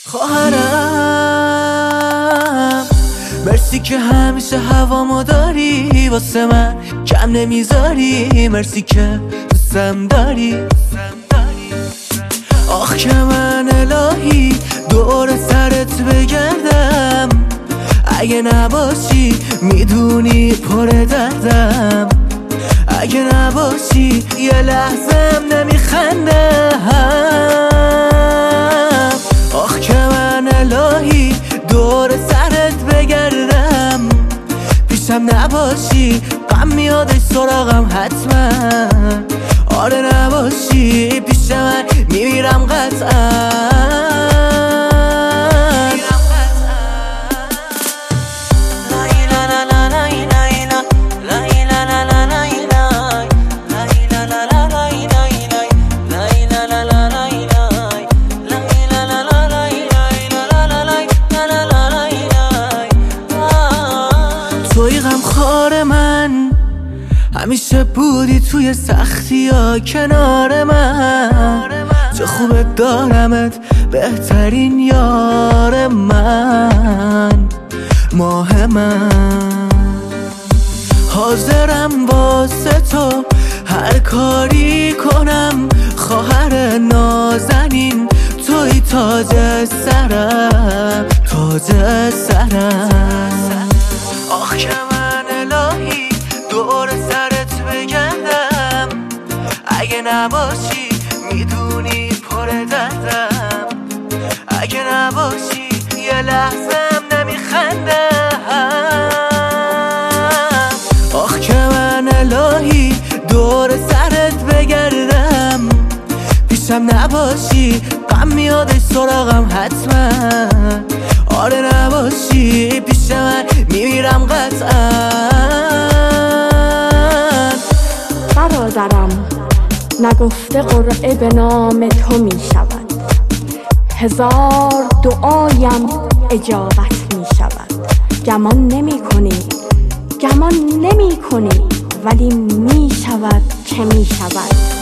خواهرم مرسی که همیشه هوامو داری واسه من کم نمیذاری، مرسی که دوستم داری. آخ که من الهی دور سرت بگردم، اگه نباشی میدونی پر دردم، اگه نباشی یه لحظم نمیخندم. آخ که من الهی دور سرت بگردم، پیشم نباشی غم میادش سراغم حتما، آره نباشی پیش من میمیرم قطعا. توی غمخوار من همیشه بودی، توی سختی ها کنار من، چه خوبه دارمت بهترین یار من، ماه من. حاضرم واسه تو هر کاری کنم، خواهر نازنین توی تاج سرم، تاج سرم. آخ که من الهی دور سرت بگردم، اگه نباشی میدونی پر دردم، اگه نباشی یه لحظم نمیخندم. آخ که من الهی دور سرت بگردم، پیشم نباشی غم میادش سراغم حتما، آره نباشی پیش من میمیرم قطعا. برادرم نگفته قرعه به نام تو می شود، هزار دعایم اجابت می شود. گمان نمی کنی ولی می شود که می شود.